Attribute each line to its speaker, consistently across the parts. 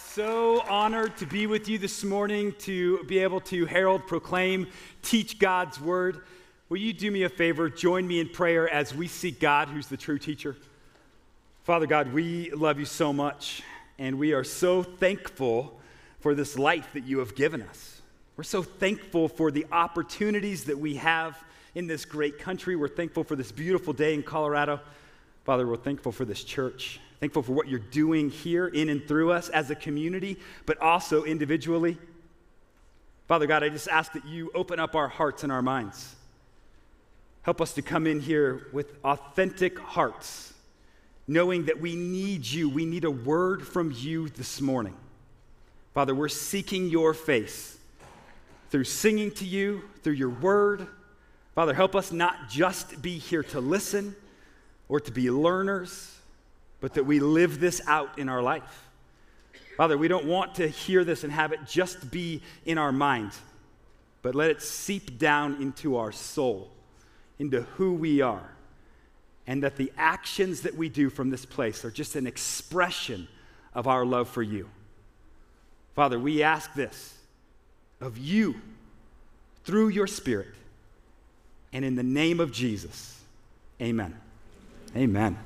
Speaker 1: So honored to be with you this morning, to be able to herald, proclaim, teach God's word. Will you do me a favor? Join me in prayer as we seek God, who's the true teacher. Father God, we love you so much, and we are so thankful for this life that you have given us. We're so thankful for the opportunities that we have in this great country. We're thankful for this beautiful day in Colorado. Father, we're thankful for this church. Thankful for what you're doing here in and through us as a community, but also individually. Father God, I just ask that you open up our hearts and our minds. Help us to come in here with authentic hearts, knowing that we need you. We need a word from you this morning. Father, we're seeking your face through singing to you, through your word. Father, help us not just be here to listen or to be learners, but that we live this out in our life. Father, we don't want to hear this and have it just be in our mind, but let it seep down into our soul, into who we are, and that the actions that we do from this place are just an expression of our love for you. Father, we ask this of you through your Spirit, and in the name of Jesus, amen. Amen.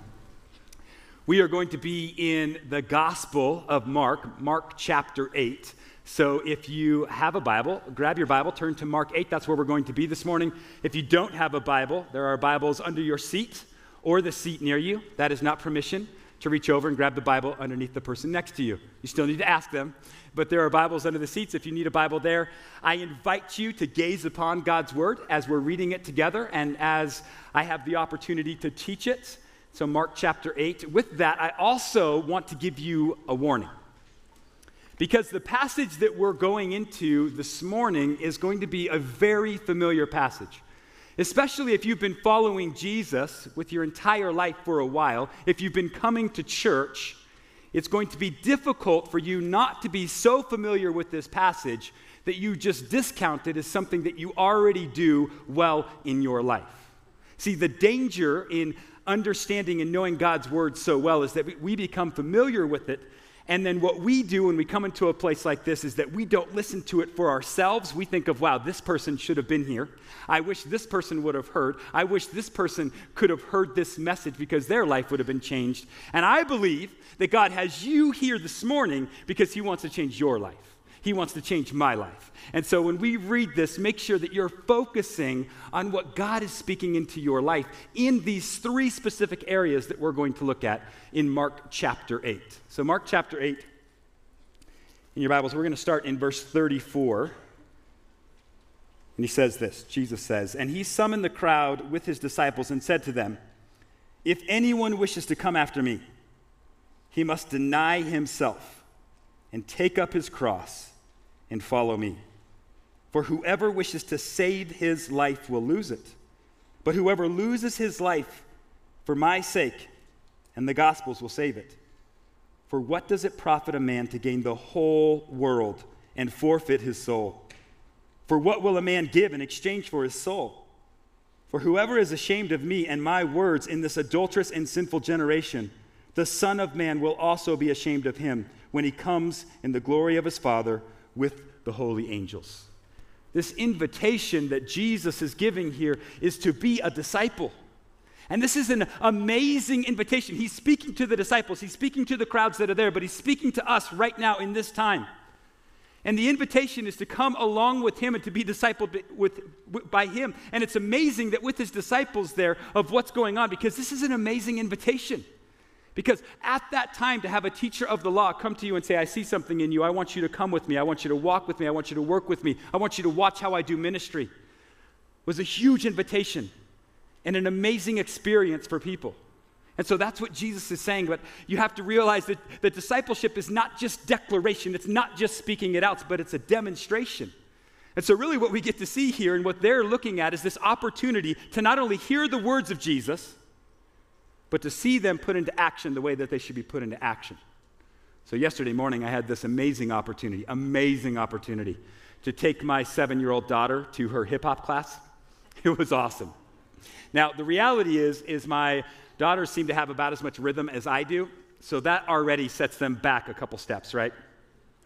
Speaker 1: We are going to be in the Gospel of Mark chapter 8. So if you have a Bible, grab your Bible, turn to Mark 8. That's where we're going to be this morning. If you don't have a Bible, there are Bibles under your seat or the seat near you. That is not permission to reach over and grab the Bible underneath the person next to you. You still need to ask them, but there are Bibles under the seats if you need a Bible there. I invite you to gaze upon God's Word as we're reading it together and as I have the opportunity to teach it. So Mark chapter 8. With that, I also want to give you a warning. Because the passage that we're going into this morning is going to be a very familiar passage. Especially if you've been following Jesus with your entire life for a while, if you've been coming to church, it's going to be difficult for you not to be so familiar with this passage that you just discount it as something that you already do well in your life. See, the danger in understanding and knowing God's word so well is that we become familiar with it, and then what we do when we come into a place like this is that we don't listen to it for ourselves. We think of, wow, this person should have been here. I wish this person would have heard. I wish this person could have heard this message because their life would have been changed. And I believe that God has you here this morning because he wants to change your life. He wants to change my life. And so when we read this, make sure that you're focusing on what God is speaking into your life in these three specific areas that we're going to look at in Mark chapter 8. So Mark chapter 8, in your Bibles, we're going to start in verse 34. And he says this, Jesus says, "And he summoned the crowd with his disciples and said to them, 'If anyone wishes to come after me, he must deny himself and take up his cross and follow me. For whoever wishes to save his life will lose it. But whoever loses his life for my sake and the gospel's will save it. For what does it profit a man to gain the whole world and forfeit his soul? For what will a man give in exchange for his soul? For whoever is ashamed of me and my words in this adulterous and sinful generation, the Son of Man will also be ashamed of him when he comes in the glory of his Father with the holy angels.'" This invitation that Jesus is giving here is to be a disciple. And this is an amazing invitation. He's speaking to the disciples. He's speaking to the crowds that are there, but he's speaking to us right now in this time. And the invitation is to come along with him and to be discipled by him. And it's amazing that with his disciples there of what's going on, because this is an amazing invitation. Because at that time, to have a teacher of the law come to you and say, "I see something in you. I want you to come with me. I want you to walk with me. I want you to work with me. I want you to watch how I do ministry," was a huge invitation and an amazing experience for people. And so that's what Jesus is saying. But you have to realize that discipleship is not just declaration. It's not just speaking it out, but it's a demonstration. And so really what we get to see here and what they're looking at is this opportunity to not only hear the words of Jesus, but to see them put into action the way that they should be put into action. So yesterday morning, I had this amazing opportunity to take my 7-year-old daughter to her hip-hop class. It was awesome. Now, the reality is my daughters seem to have about as much rhythm as I do, so that already sets them back a couple steps, right?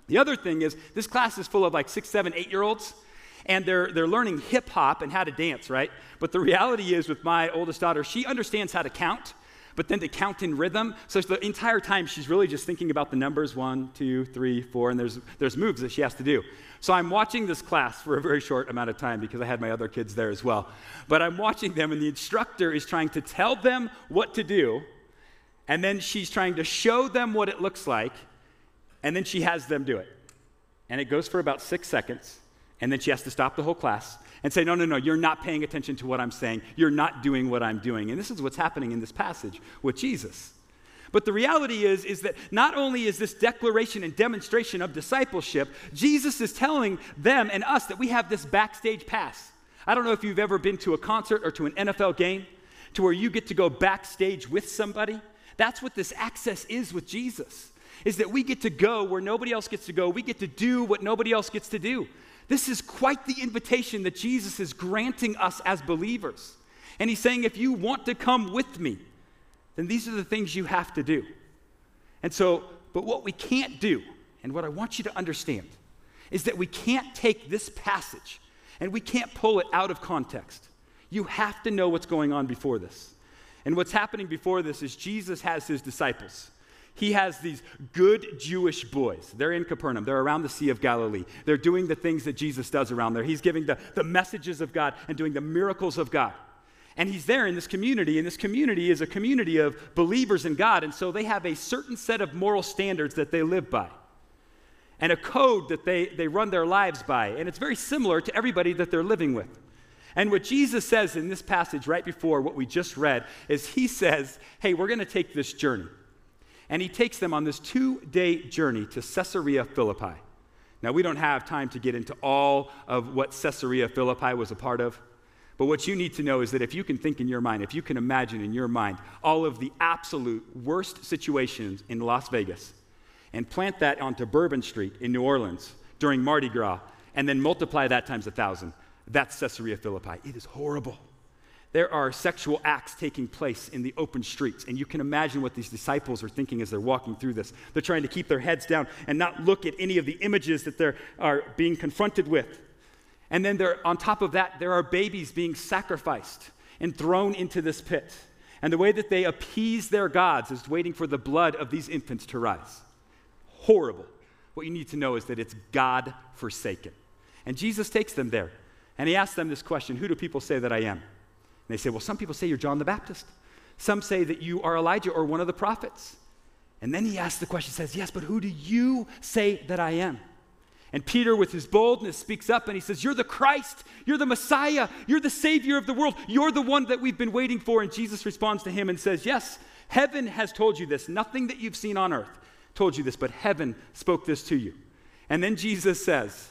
Speaker 1: The other thing is this class is full of like 6, 7, 8-year-olds, and they're learning hip hop and how to dance, right? But the reality is with my oldest daughter, she understands how to count, but then to count in rhythm. So the entire time she's really just thinking about the numbers 1, 2, 3, 4, and there's moves that she has to do. So I'm watching this class for a very short amount of time because I had my other kids there as well. But I'm watching them, and the instructor is trying to tell them what to do, and then she's trying to show them what it looks like, and then she has them do it. And it goes for about 6 seconds. And then she has to stop the whole class and say, no, you're not paying attention to what I'm saying. You're not doing what I'm doing. And this is what's happening in this passage with Jesus. But the reality is that not only is this declaration and demonstration of discipleship, Jesus is telling them and us that we have this backstage pass. I don't know if you've ever been to a concert or to an NFL game to where you get to go backstage with somebody. That's what this access is with Jesus, is that we get to go where nobody else gets to go. We get to do what nobody else gets to do. This is quite the invitation that Jesus is granting us as believers. And he's saying, if you want to come with me, then these are the things you have to do. And so, but what we can't do, and what I want you to understand, is that we can't take this passage and we can't pull it out of context. You have to know what's going on before this. And what's happening before this is Jesus has his disciples. He has these good Jewish boys. They're in Capernaum. They're around the Sea of Galilee. They're doing the things that Jesus does around there. He's giving the messages of God and doing the miracles of God. And he's there in this community, and this community is a community of believers in God, and so they have a certain set of moral standards that they live by and a code that they run their lives by, and it's very similar to everybody that they're living with. And what Jesus says in this passage right before what we just read is he says, hey, we're going to take this journey. And he takes them on this 2-day journey to Caesarea Philippi. Now, we don't have time to get into all of what Caesarea Philippi was a part of, but what you need to know is that if you can think in your mind, if you can imagine in your mind all of the absolute worst situations in Las Vegas and plant that onto Bourbon Street in New Orleans during Mardi Gras and then multiply that times 1,000, that's Caesarea Philippi. It is horrible. There are sexual acts taking place in the open streets, and you can imagine what these disciples are thinking as they're walking through this. They're trying to keep their heads down and not look at any of the images that they are being confronted with. And then on top of that, there are babies being sacrificed and thrown into this pit. And the way that they appease their gods is waiting for the blood of these infants to rise. Horrible. What you need to know is that it's God-forsaken. And Jesus takes them there, and he asks them this question, who do people say that I am? And they say, well, some people say you're John the Baptist. Some say that you are Elijah or one of the prophets. And then he asks the question, says, yes, but who do you say that I am? And Peter, with his boldness, speaks up and he says, you're the Christ, you're the Messiah, you're the Savior of the world, you're the one that we've been waiting for. And Jesus responds to him and says, yes, heaven has told you this. Nothing that you've seen on earth told you this, but heaven spoke this to you. And then Jesus says,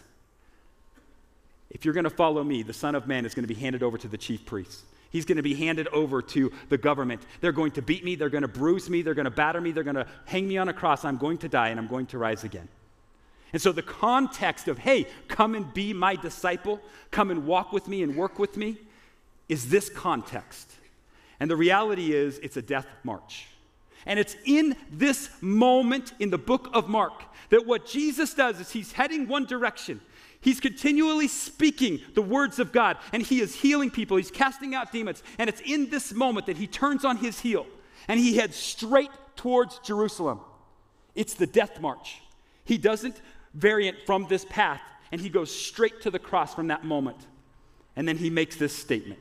Speaker 1: if you're going to follow me, the Son of Man is going to be handed over to the chief priests. He's going to be handed over to the government. They're going to beat me. They're going to bruise me. They're going to batter me. They're going to hang me on a cross. I'm going to die, and I'm going to rise again. And so the context of, hey, come and be my disciple, come and walk with me and work with me, is this context. And the reality is it's a death march. And it's in this moment in the book of Mark that what Jesus does is he's heading one direction. He's continually speaking the words of God, and he is healing people. He's casting out demons. And it's in this moment that he turns on his heel, and he heads straight towards Jerusalem. It's the death march. He doesn't variant from this path, and he goes straight to the cross from that moment. And then he makes this statement.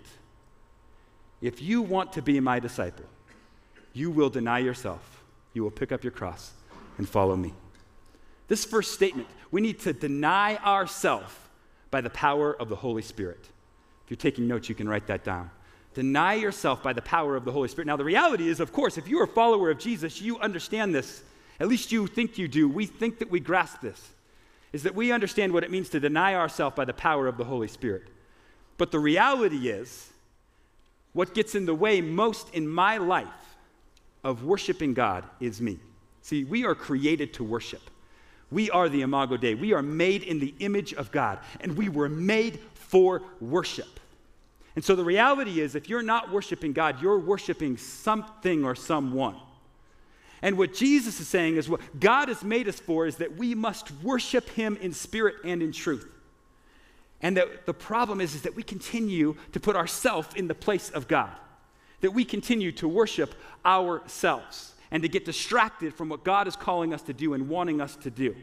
Speaker 1: If you want to be my disciple, you will deny yourself. You will pick up your cross and follow me. This first statement, we need to deny ourselves by the power of the Holy Spirit. If you're taking notes, you can write that down. Deny yourself by the power of the Holy Spirit. Now, the reality is, of course, if you're a follower of Jesus, you understand this. At least you think you do. We think that we grasp this, is that we understand what it means to deny ourselves by the power of the Holy Spirit. But the reality is, what gets in the way most in my life of worshiping God is me. See, we are created to worship. We are the Imago Dei. We are made in the image of God, and we were made for worship. And so the reality is, if you're not worshiping God, you're worshiping something or someone. And what Jesus is saying is what God has made us for is that we must worship him in spirit and in truth. And that the problem is that we continue to put ourselves in the place of God, that we continue to worship ourselves and to get distracted from what God is calling us to do and wanting us to do.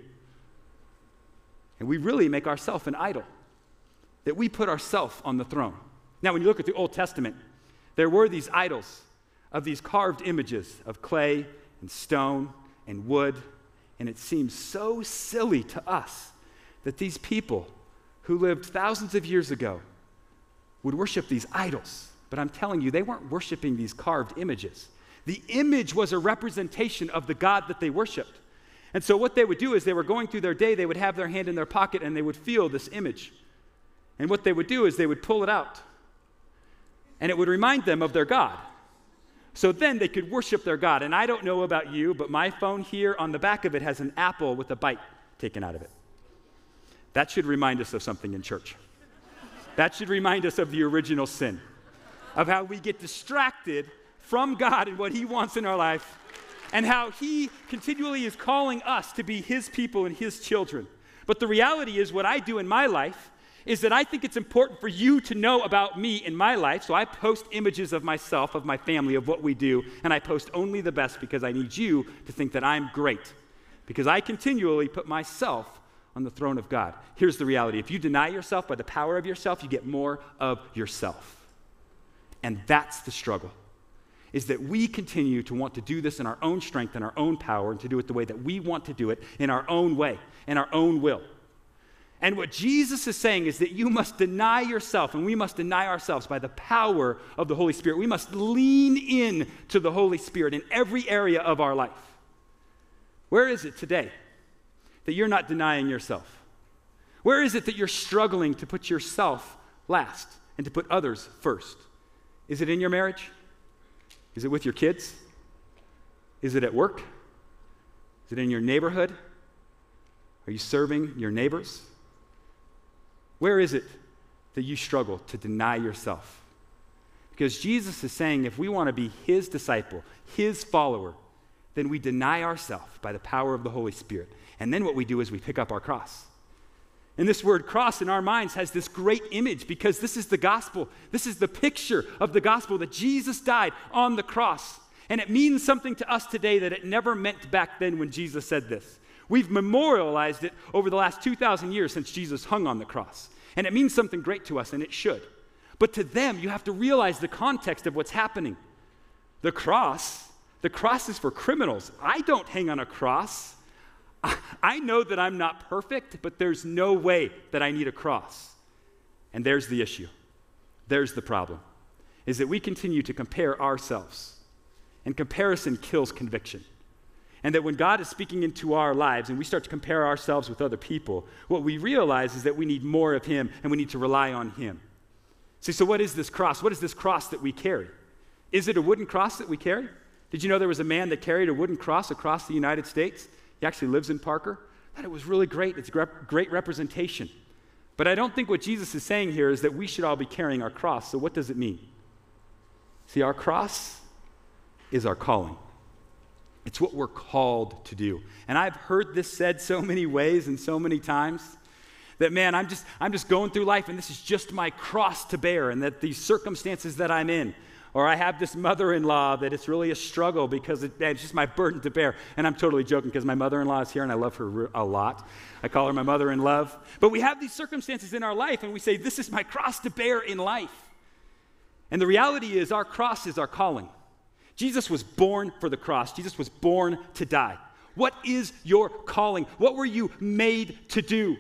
Speaker 1: And we really make ourselves an idol, that we put ourselves on the throne. Now, when you look at the Old Testament, there were these idols of these carved images of clay and stone and wood, and it seems so silly to us that these people who lived thousands of years ago would worship these idols. But I'm telling you, they weren't worshiping these carved images. The image was a representation of the God that they worshiped. And so what they would do is they were going through their day, they would have their hand in their pocket and they would feel this image. And what they would do is they would pull it out. And it would remind them of their God. So then they could worship their God. And I don't know about you, but my phone here on the back of it has an apple with a bite taken out of it. That should remind us of something in church. That should remind us of the original sin, of how we get distracted from God and what he wants in our life, and how he continually is calling us to be his people and his children. But the reality is, what I do in my life is that I think it's important for you to know about me in my life, so I post images of myself, of my family, of what we do, and I post only the best because I need you to think that I'm great, because I continually put myself on the throne of God. Here's the reality. If you deny yourself by the power of yourself, you get more of yourself. And that's the struggle, is that we continue to want to do this in our own strength and our own power, and to do it the way that we want to do it, in our own way, in our own will. And what Jesus is saying is that you must deny yourself, and we must deny ourselves by the power of the Holy Spirit. We must lean in to the Holy Spirit in every area of our life. Where is it today that you're not denying yourself? Where is it that you're struggling to put yourself last and to put others first? Is it in your marriage? Is it with your kids? Is it at work? Is it in your neighborhood? Are you serving your neighbors? Where is it that you struggle to deny yourself? Because Jesus is saying if we want to be his disciple, his follower, then we deny ourselves by the power of the Holy Spirit. And then what we do is we pick up our cross. And this word cross in our minds has this great image, because this is the gospel. This is the picture of the gospel, that Jesus died on the cross. And it means something to us today that it never meant back then when Jesus said this. We've memorialized it over the last 2,000 years since Jesus hung on the cross. And it means something great to us, and it should. But to them, you have to realize the context of what's happening. The cross is for criminals. I don't hang on a cross. I know that I'm not perfect, but there's no way that I need a cross. And there's the issue. There's the problem, is that we continue to compare ourselves. And comparison kills conviction. And that when God is speaking into our lives and we start to compare ourselves with other people, what we realize is that we need more of him and we need to rely on him. See, so what is this cross? What is this cross that we carry? Is it a wooden cross that we carry? Did you know there was a man that carried a wooden cross across the United States? He actually lives in Parker. I thought it was really great. It's a great representation. But I don't think what Jesus is saying here is that we should all be carrying our cross. So what does it mean? See, our cross is our calling. It's what we're called to do. And I've heard this said so many ways and so many times that, man, I'm just going through life and this is just my cross to bear, and that these circumstances that I'm in, or I have this mother-in-law that it's really a struggle because it's just my burden to bear. And I'm totally joking because my mother-in-law is here and I love her a lot. I call her my mother-in-love. But we have these circumstances in our life and we say, this is my cross to bear in life. And the reality is our cross is our calling. Jesus was born for the cross. Jesus was born to die. What is your calling? What were you made to do?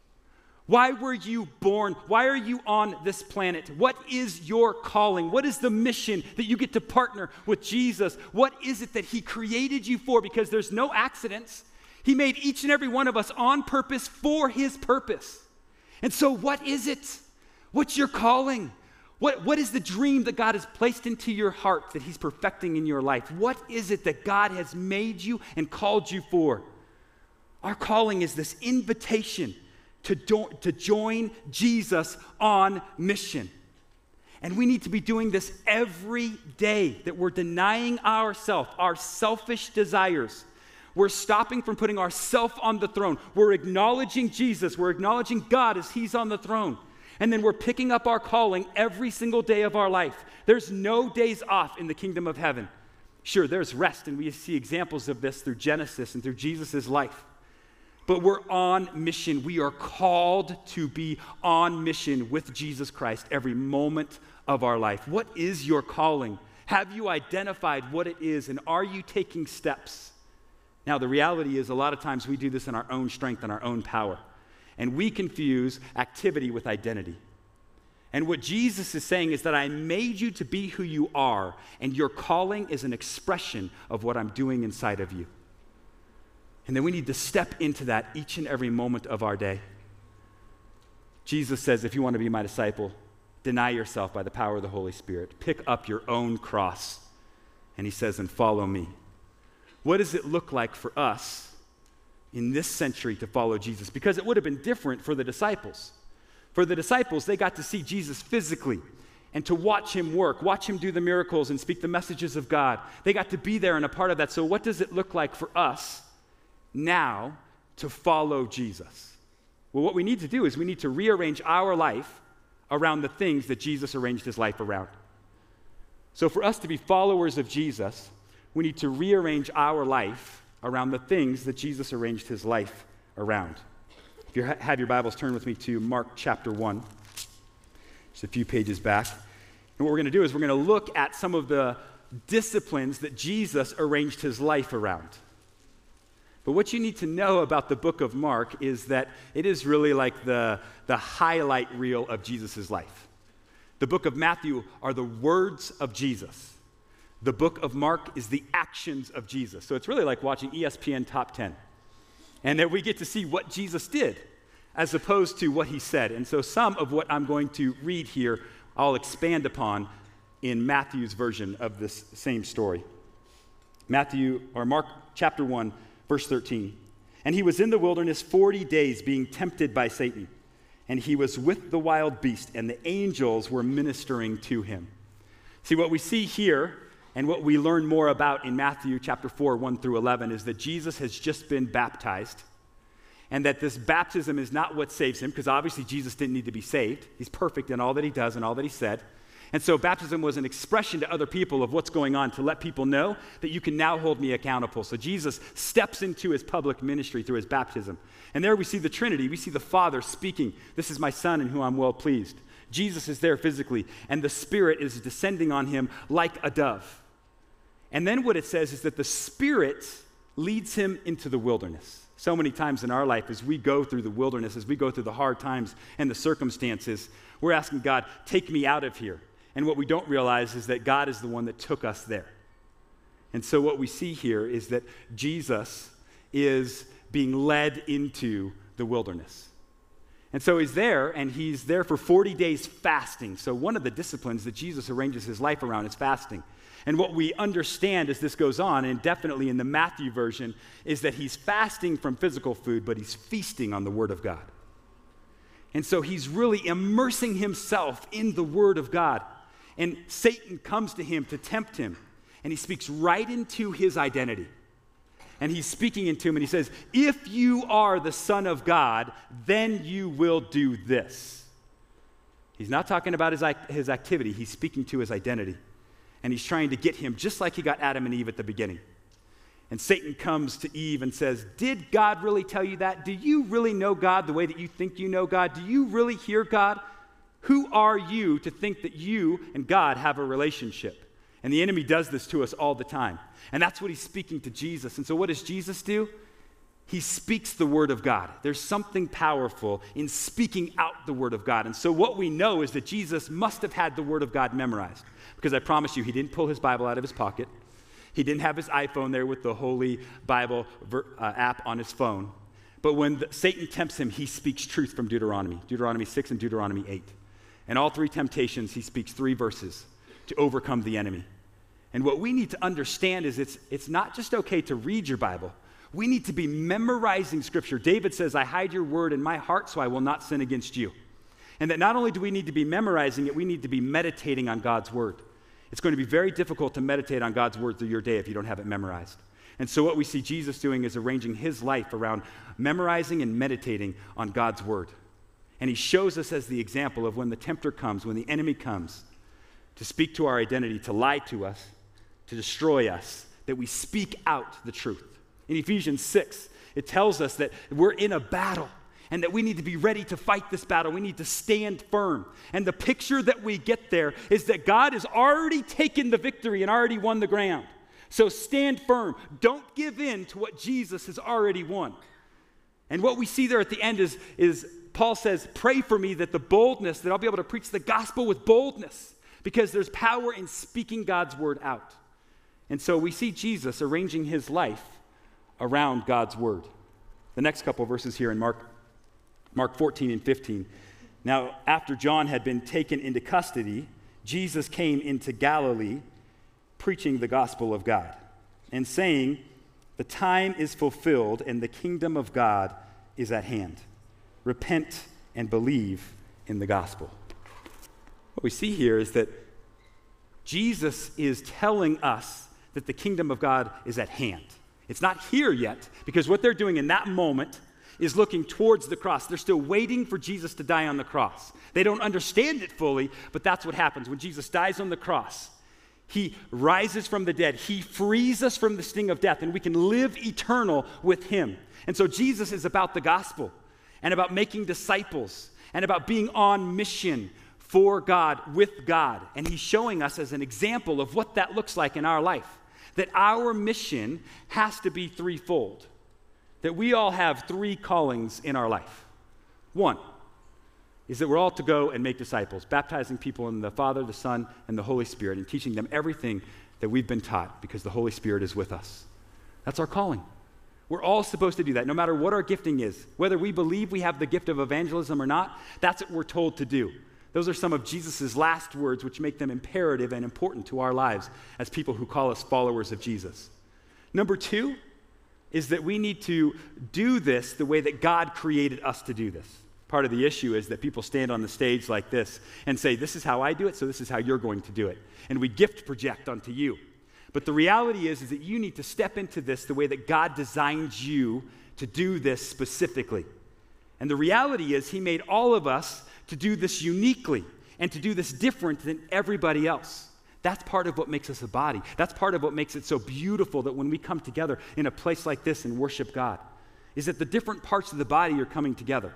Speaker 1: Why were you born? Why are you on this planet? What is your calling? What is the mission that you get to partner with Jesus? What is it that he created you for? Because there's no accidents. He made each and every one of us on purpose for his purpose. And so what is it? What's your calling? What is the dream that God has placed into your heart that he's perfecting in your life? What is it that God has made you and called you for? Our calling is this invitation to join Jesus on mission. And we need to be doing this every day, that we're denying ourselves, our selfish desires. We're stopping from putting ourselves on the throne. We're acknowledging Jesus. We're acknowledging God as he's on the throne. And then we're picking up our calling every single day of our life. There's no days off in the kingdom of heaven. Sure, there's rest, and we see examples of this through Genesis and through Jesus' life. But we're on mission. We are called to be on mission with Jesus Christ every moment of our life. What is your calling? Have you identified what it is, and are you taking steps? Now, the reality is a lot of times we do this in our own strength and our own power, and we confuse activity with identity. And what Jesus is saying is that I made you to be who you are, and your calling is an expression of what I'm doing inside of you. And then we need to step into that each and every moment of our day. Jesus says, if you want to be my disciple, deny yourself by the power of the Holy Spirit. Pick up your own cross. And he says, and follow me. What does it look like for us in this century to follow Jesus? Because it would have been different for the disciples. For the disciples, they got to see Jesus physically and to watch him work, watch him do the miracles and speak the messages of God. They got to be there and a part of that. So what does it look like for us now to follow Jesus? Well, what we need to do is we need to rearrange our life around the things that Jesus arranged his life around. So for us to be followers of Jesus, we need to rearrange our life around the things that Jesus arranged his life around. If you have your Bibles, turn with me to Mark chapter 1, just a few pages back. And what we're going to do is we're going to look at some of the disciplines that Jesus arranged his life around. But what you need to know about the book of Mark is that it is really like the highlight reel of Jesus' life. The book of Matthew are the words of Jesus. The book of Mark is the actions of Jesus. So it's really like watching ESPN Top 10. And that we get to see what Jesus did as opposed to what he said. And so some of what I'm going to read here, I'll expand upon in Matthew's version of this same story. Mark chapter 1, verse 13. And he was in the wilderness 40 days being tempted by Satan. And he was with the wild beast, and the angels were ministering to him. See, what we see here and what we learn more about in Matthew chapter 4, 1 through 11 is that Jesus has just been baptized, and that this baptism is not what saves him, because obviously Jesus didn't need to be saved. He's perfect in all that he does and all that he said. And so baptism was an expression to other people of what's going on, to let people know that you can now hold me accountable. So Jesus steps into his public ministry through his baptism. And there we see the Trinity. We see the Father speaking, "This is my Son in whom I'm well pleased." Jesus is there physically, and the Spirit is descending on him like a dove. And then what it says is that the Spirit leads him into the wilderness. So many times in our life, as we go through the wilderness, as we go through the hard times and the circumstances, we're asking God, take me out of here. And what we don't realize is that God is the one that took us there. And so what we see here is that Jesus is being led into the wilderness. And so he's there, and he's there for 40 days fasting. So one of the disciplines that Jesus arranges his life around is fasting. And what we understand as this goes on, and definitely in the Matthew version, is that he's fasting from physical food, but he's feasting on the Word of God. And so he's really immersing himself in the Word of God. And Satan comes to him to tempt him, and he speaks right into his identity. And he's speaking into him, and he says, if you are the Son of God, then you will do this. He's not talking about his activity. He's speaking to his identity. And he's trying to get him just like he got Adam and Eve at the beginning. And Satan comes to Eve and says, did God really tell you that? Do you really know God the way that you think you know God? Do you really hear God? Who are you to think that you and God have a relationship? And the enemy does this to us all the time. And that's what he's speaking to Jesus. And so what does Jesus do? He speaks the Word of God. There's something powerful in speaking out the Word of God. And so what we know is that Jesus must have had the Word of God memorized. Because I promise you, he didn't pull his Bible out of his pocket. He didn't have his iPhone there with the Holy Bible app on his phone. But when Satan tempts him, he speaks truth from Deuteronomy 6 and Deuteronomy 8. And all three temptations, he speaks 3 verses to overcome the enemy. And what we need to understand is it's not just okay to read your Bible. We need to be memorizing Scripture. David says, I hide your word in my heart so I will not sin against you. And that not only do we need to be memorizing it, we need to be meditating on God's word. It's going to be very difficult to meditate on God's word through your day if you don't have it memorized. And so what we see Jesus doing is arranging his life around memorizing and meditating on God's word. And he shows us as the example of when the tempter comes, when the enemy comes to speak to our identity, to lie to us, to destroy us, that we speak out the truth. In Ephesians 6, it tells us that we're in a battle and that we need to be ready to fight this battle. We need to stand firm. And the picture that we get there is that God has already taken the victory and already won the ground. So stand firm. Don't give in to what Jesus has already won. And what we see there at the end is Paul says, pray for me that the boldness, that I'll be able to preach the gospel with boldness, because there's power in speaking God's word out. And so we see Jesus arranging his life around God's word. The next couple of verses here in Mark 14 and 15. Now, after John had been taken into custody, Jesus came into Galilee preaching the gospel of God and saying, the time is fulfilled and the kingdom of God is at hand. Repent and believe in the gospel. What we see here is that Jesus is telling us that the kingdom of God is at hand. It's not here yet, because what they're doing in that moment is looking towards the cross. They're still waiting for Jesus to die on the cross. They don't understand it fully, but that's what happens. When Jesus dies on the cross, he rises from the dead. He frees us from the sting of death, and we can live eternal with him. And so Jesus is about the gospel and about making disciples and about being on mission for God, with God. And he's showing us as an example of what that looks like in our life, that our mission has to be threefold, that we all have three callings in our life. One is that we're all to go and make disciples, baptizing people in the Father, the Son, and the Holy Spirit, and teaching them everything that we've been taught, because the Holy Spirit is with us. That's our calling. We're all supposed to do that, no matter what our gifting is. Whether we believe we have the gift of evangelism or not, that's what we're told to do. Those are some of Jesus' last words, which make them imperative and important to our lives as people who call us followers of Jesus. Number two is that we need to do this the way that God created us to do this. Part of the issue is that people stand on the stage like this and say, this is how I do it, so this is how you're going to do it. And we gift project onto you. But the reality is that you need to step into this the way that God designed you to do this specifically. And the reality is he made all of us to do this uniquely and to do this different than everybody else. That's part of what makes us a body. That's part of what makes it so beautiful that when we come together in a place like this and worship God, is that the different parts of the body are coming together.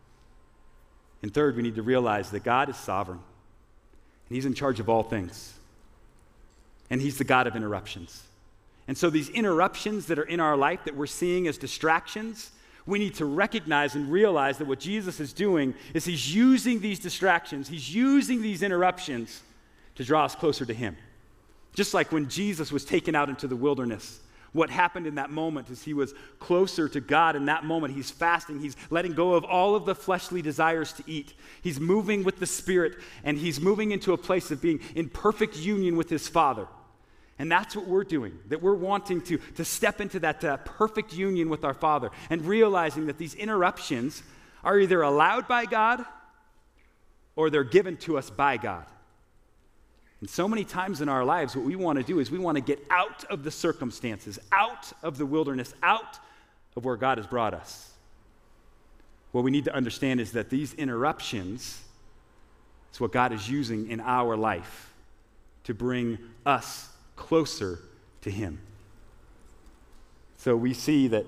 Speaker 1: And third, we need to realize that God is sovereign, and he's in charge of all things. And he's the God of interruptions. And so these interruptions that are in our life that we're seeing as distractions, we need to recognize and realize that what Jesus is doing is he's using these distractions, he's using these interruptions to draw us closer to him. Just like when Jesus was taken out into the wilderness, what happened in that moment is he was closer to God in that moment. He's fasting, he's letting go of all of the fleshly desires to eat. He's moving with the Spirit, and he's moving into a place of being in perfect union with his Father. And that's what we're doing, that we're wanting to step into that perfect union with our Father and realizing that these interruptions are either allowed by God or they're given to us by God. And so many times in our lives, what we want to do is we want to get out of the circumstances, out of the wilderness, out of where God has brought us. What we need to understand is that these interruptions is what God is using in our life to bring us closer to him. So we see that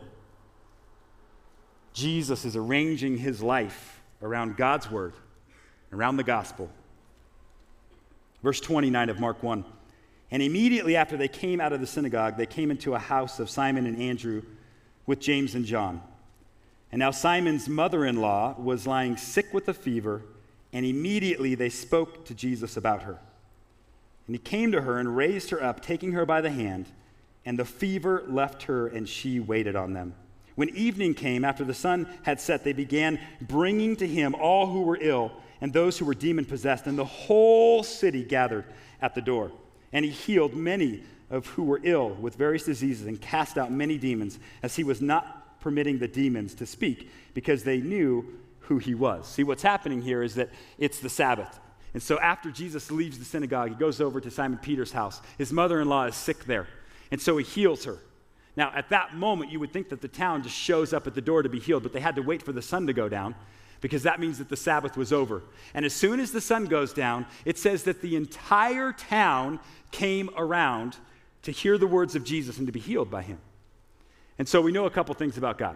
Speaker 1: Jesus is arranging his life around God's word, around the gospel. Verse 29 of Mark 1. And immediately after they came out of the synagogue, they came into a house of Simon and Andrew with James and John. And now Simon's mother-in-law was lying sick with a fever, and immediately they spoke to Jesus about her. And he came to her and raised her up, taking her by the hand, and the fever left her, and she waited on them. When evening came, after the sun had set, they began bringing to him all who were ill and those who were demon-possessed, and the whole city gathered at the door. And he healed many of who were ill with various diseases and cast out many demons, as he was not permitting the demons to speak, because they knew who he was. See, what's happening here is that it's the Sabbath. And so after Jesus leaves the synagogue, he goes over to Simon Peter's house. His mother-in-law is sick there, and so he heals her. Now, at that moment, you would think that the town just shows up at the door to be healed, but they had to wait for the sun to go down because that means that the Sabbath was over. And as soon as the sun goes down, it says that the entire town came around to hear the words of Jesus and to be healed by him. And so we know a couple things about God.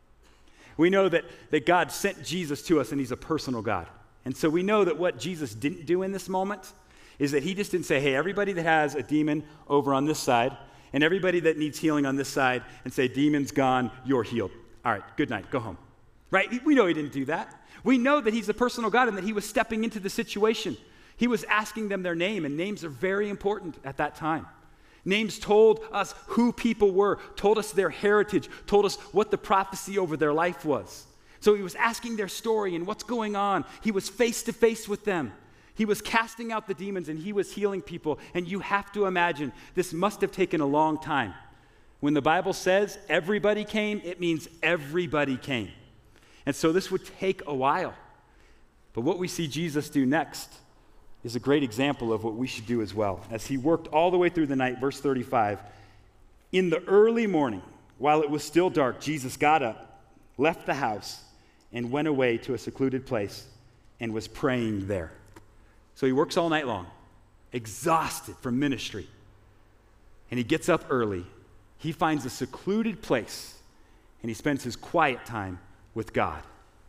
Speaker 1: We know that God sent Jesus to us, and he's a personal God. And so we know that what Jesus didn't do in this moment is that he just didn't say, hey, everybody that has a demon over on this side and everybody that needs healing on this side, and say, demon's gone, you're healed. All right, good night, go home. Right? We know he didn't do that. We know that he's a personal God and that he was stepping into the situation. He was asking them their name, and names are very important at that time. Names told us who people were, told us their heritage, told us what the prophecy over their life was. So he was asking their story and what's going on. He was face to face with them. He was casting out the demons and he was healing people. And you have to imagine this must have taken a long time. When the Bible says everybody came, it means everybody came. And so this would take a while. But what we see Jesus do next is a great example of what we should do as well. As he worked all the way through the night, verse 35, in the early morning, while it was still dark, Jesus got up, left the house, and went away to a secluded place and was praying there. So he works all night long, exhausted from ministry. And he gets up early. He finds a secluded place, and he spends his quiet time with God.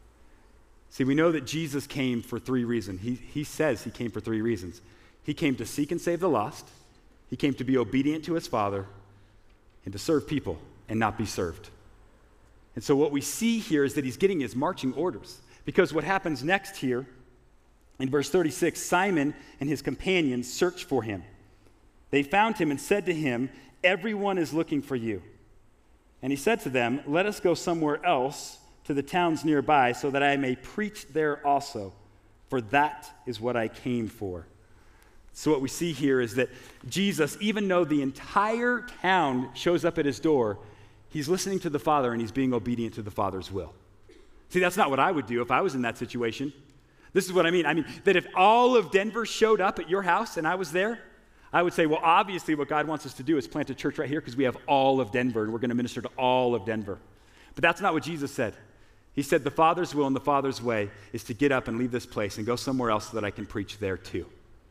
Speaker 1: See, we know that Jesus came for three reasons. He says he came for three reasons. He came to seek and save the lost. He came to be obedient to his Father and to serve people and not be served. And so what we see here is that he's getting his marching orders, because what happens next here in verse 36, Simon and his companions searched for him. They found him and said to him, everyone is looking for you. And he said to them, let us go somewhere else to the towns nearby so that I may preach there also, for that is what I came for. So what we see here is that Jesus, even though the entire town shows up at his door, he's listening to the Father and he's being obedient to the Father's will. See, that's not what I would do if I was in that situation. This is what I mean. I mean, that if all of Denver showed up at your house and I was there, I would say, well, obviously what God wants us to do is plant a church right here because we have all of Denver and we're going to minister to all of Denver. But that's not what Jesus said. He said the Father's will and the Father's way is to get up and leave this place and go somewhere else so that I can preach there too.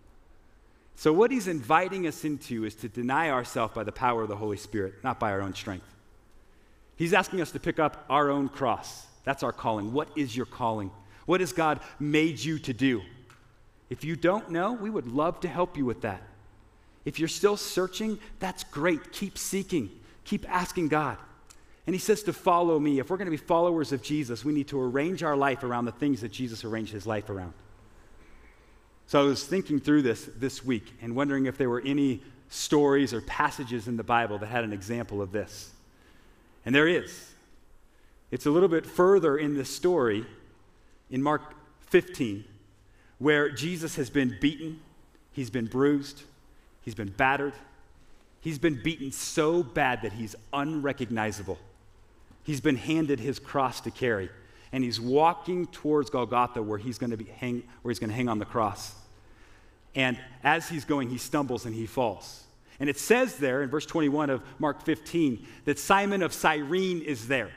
Speaker 1: So what he's inviting us into is to deny ourselves by the power of the Holy Spirit, not by our own strength. He's asking us to pick up our own cross. That's our calling. What is your calling? What has God made you to do? If you don't know, we would love to help you with that. If you're still searching, that's great. Keep seeking. Keep asking God. And he says to follow me. If we're going to be followers of Jesus, we need to arrange our life around the things that Jesus arranged his life around. So I was thinking through this week and wondering if there were any stories or passages in the Bible that had an example of this. And there is. It's a little bit further in this story in Mark 15, where Jesus has been beaten, he's been bruised, he's been battered, he's been beaten so bad that he's unrecognizable. He's been handed his cross to carry, and he's walking towards Golgotha where he's going to hang on the cross. And as he's going, he stumbles and he falls. And it says there in verse 21 of Mark 15 that Simon of Cyrene is there.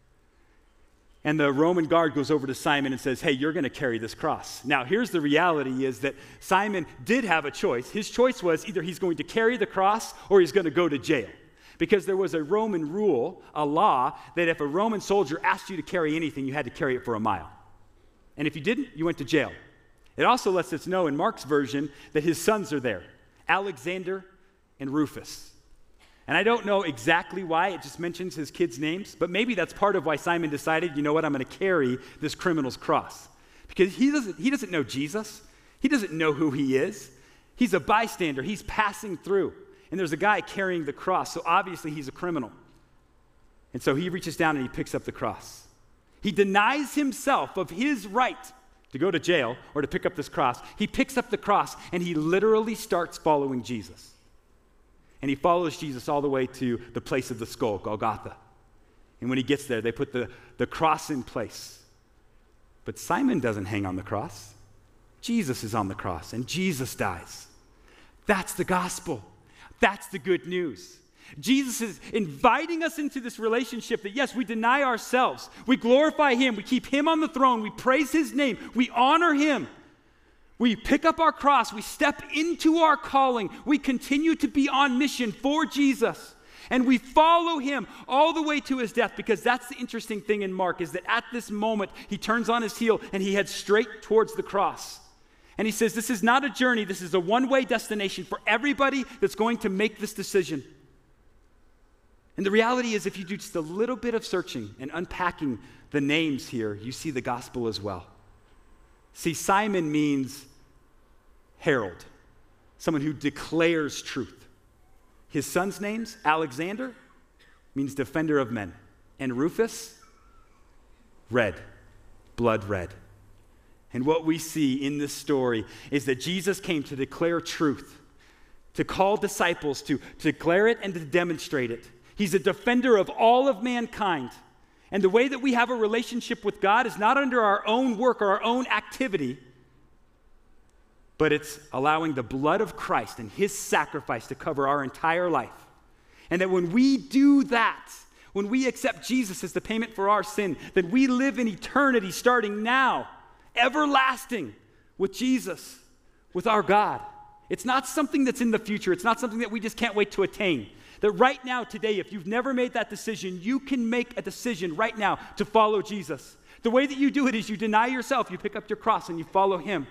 Speaker 1: And the Roman guard goes over to Simon and says, hey, you're going to carry this cross. Now, here's the reality is that Simon did have a choice. His choice was either he's going to carry the cross or he's going to go to jail. Because there was a Roman rule, a law, that if a Roman soldier asked you to carry anything, you had to carry it for a mile. And if you didn't, you went to jail. It also lets us know in Mark's version that his sons are there, Alexander and Rufus. And I don't know exactly why, it just mentions his kids' names, but maybe that's part of why Simon decided, you know what, I'm going to carry this criminal's cross. Because he doesn't know Jesus. He doesn't know who he is. He's a bystander. He's passing through. And there's a guy carrying the cross, so obviously he's a criminal. And so he reaches down and he picks up the cross. He denies himself of his right to go to jail or to pick up this cross. He picks up the cross and he literally starts following Jesus. And he follows Jesus all the way to the place of the skull, Golgotha. And when he gets there, they put the cross in place. But Simon doesn't hang on the cross. Jesus is on the cross, and Jesus dies. That's the gospel. That's the good news. Jesus is inviting us into this relationship that, yes, we deny ourselves. We glorify him. We keep him on the throne. We praise his name. We honor him. We pick up our cross. We step into our calling. We continue to be on mission for Jesus. And we follow him all the way to his death, because that's the interesting thing in Mark, is that at this moment, he turns on his heel and he heads straight towards the cross. And he says, this is not a journey. This is a one-way destination for everybody that's going to make this decision. And the reality is, if you do just a little bit of searching and unpacking the names here, you see the gospel as well. See, Simon means herald, someone who declares truth. His son's names, Alexander, means defender of men. And Rufus, red, blood red. And what we see in this story is that Jesus came to declare truth, to call disciples to declare it and to demonstrate it. He's a defender of all of mankind. And the way that we have a relationship with God is not under our own work or our own activity, but it's allowing the blood of Christ and his sacrifice to cover our entire life. And that when we do that, when we accept Jesus as the payment for our sin, then we live in eternity starting now, everlasting with Jesus, with our God. It's not something that's in the future. It's not something that we just can't wait to attain. That right now, today, if you've never made that decision, you can make a decision right now to follow Jesus. The way that you do it is you deny yourself, you pick up your cross, and you follow him.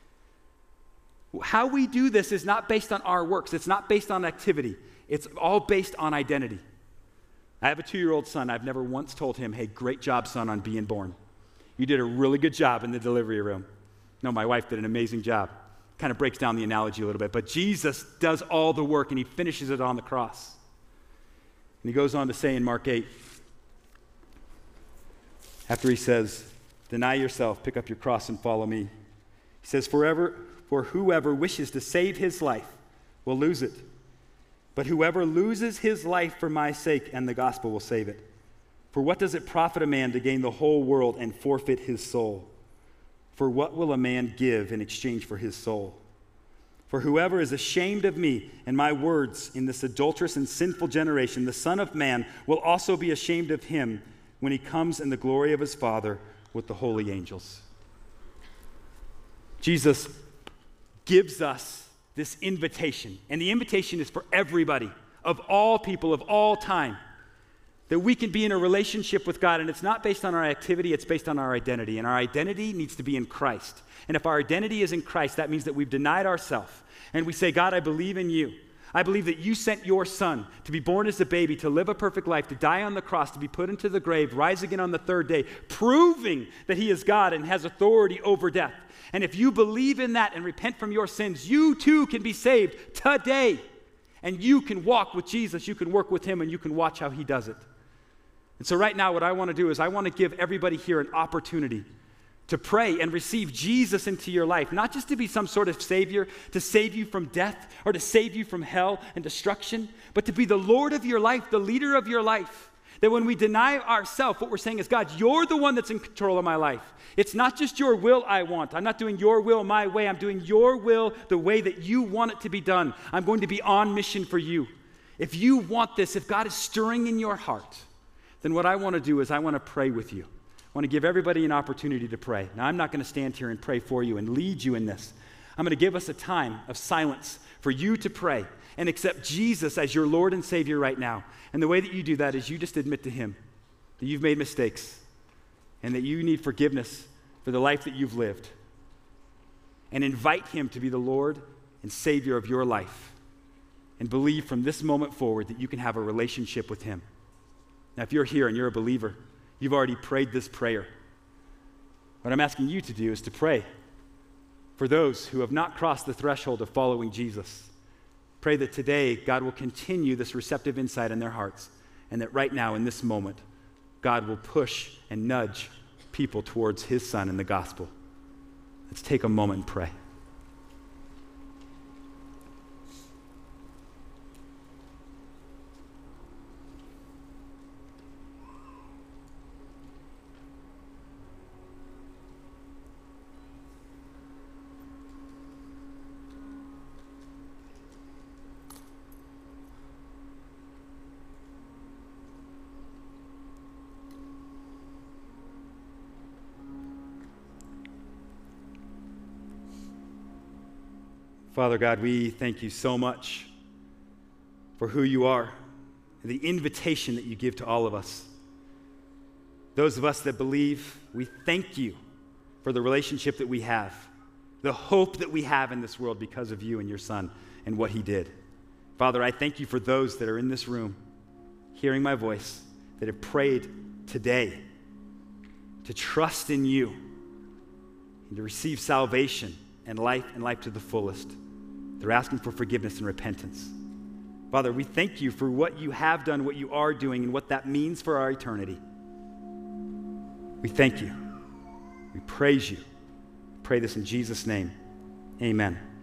Speaker 1: How we do this is not based on our works. It's not based on activity. It's all based on identity. I have a 2-year-old son. I've never once told him, hey, great job, son, on being born. You did a really good job in the delivery room. No, my wife did an amazing job. Kind of breaks down the analogy a little bit. But Jesus does all the work, and he finishes it on the cross. And he goes on to say in Mark 8, after he says, deny yourself, pick up your cross, and follow me. He says, for whoever wishes to save his life will lose it. But whoever loses his life for my sake and the gospel will save it. For what does it profit a man to gain the whole world and forfeit his soul? For what will a man give in exchange for his soul? For whoever is ashamed of me and my words in this adulterous and sinful generation, the Son of Man will also be ashamed of him when he comes in the glory of his Father with the holy angels. Jesus gives us this invitation, and the invitation is for everybody, of all people, of all time, that we can be in a relationship with God, and it's not based on our activity, it's based on our identity, and our identity needs to be in Christ. And if our identity is in Christ, that means that we've denied ourselves, and we say, God, I believe in you. I believe that you sent your son to be born as a baby, to live a perfect life, to die on the cross, to be put into the grave, rise again on the third day, proving that he is God and has authority over death. And if you believe in that and repent from your sins, you too can be saved today. And you can walk with Jesus, you can work with him, and you can watch how he does it. And so right now what I want to do is I want to give everybody here an opportunity to pray and receive Jesus into your life, not just to be some sort of savior, to save you from death or to save you from hell and destruction, but to be the Lord of your life, the leader of your life. That when we deny ourselves, what we're saying is, God, you're the one that's in control of my life. It's not just your will I want. I'm not doing your will my way. I'm doing your will the way that you want it to be done. I'm going to be on mission for you. If you want this, if God is stirring in your heart, then what I want to do is I want to pray with you. I want to give everybody an opportunity to pray. Now, I'm not going to stand here and pray for you and lead you in this. I'm going to give us a time of silence for you to pray and accept Jesus as your Lord and Savior right now. And the way that you do that is you just admit to him that you've made mistakes and that you need forgiveness for the life that you've lived. And invite him to be the Lord and Savior of your life. And believe from this moment forward that you can have a relationship with him. Now, if you're here and you're a believer, you've already prayed this prayer. What I'm asking you to do is to pray for those who have not crossed the threshold of following Jesus. Pray that today God will continue this receptive insight in their hearts, and that right now in this moment, God will push and nudge people towards his Son and the gospel. Let's take a moment and pray. Father God, we thank you so much for who you are and the invitation that you give to all of us. Those of us that believe, we thank you for the relationship that we have, the hope that we have in this world because of you and your Son and what he did. Father, I thank you for those that are in this room, hearing my voice, that have prayed today to trust in you and to receive salvation and life to the fullest. They're asking for forgiveness and repentance. Father, we thank you for what you have done, what you are doing, and what that means for our eternity. We thank you. We praise you. Pray this in Jesus' name. Amen.